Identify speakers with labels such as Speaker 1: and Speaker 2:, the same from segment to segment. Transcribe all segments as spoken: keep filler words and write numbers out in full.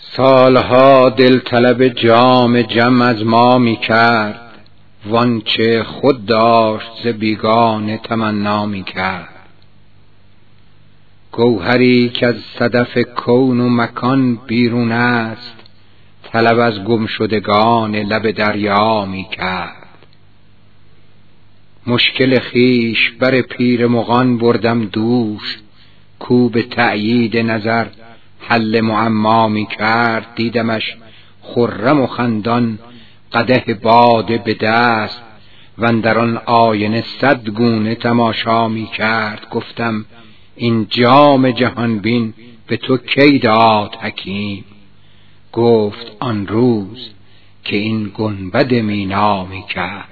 Speaker 1: سالها دل طلب جام جم از ما می کرد، وانچه خود داشت ز بیگانه تمنا می کرد. گوهری که از صدف کون و مکان بیرون است، طلب از گمشدگان لب دریا می کرد. مشکل خویش بر پیر مغان بردم دوش، کو به تأیید نظر حل معما می کرد. دیدمش خرم و خندان قدح باده به دست، واندر آن آینه صد گونه تماشا می کرد. گفتم این جام جهان بین به تو کی داد حکیم؟ گفت آن روز که این گنبد مینا می کرد.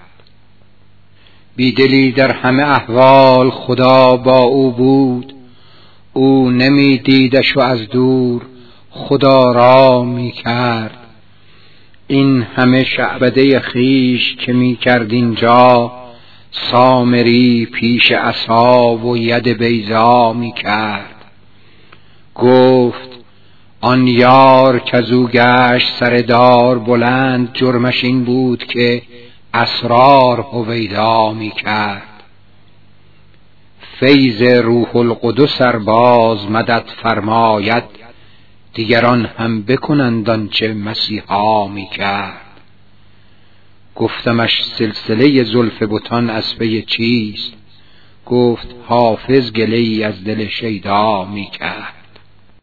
Speaker 1: بیدلی در همه احوال خدا با او بود، او نمی دیدش و از دور خدا را می کرد. این همه شعبده خویش که می کرد اینجا، سامری پیش عصا و ید بیضا می کرد. گفت آن یار کزو گشت سر دار بلند، جرمش این بود که اسرار هویدا می کرد. فیض روح القدس ار باز مدد فرماید، دیگران هم بکنند آنچه مسیحا می کرد. گفتمش سلسله زلف بتان از پی چیست؟ گفت حافظ گله ای از دل شیدا می کرد.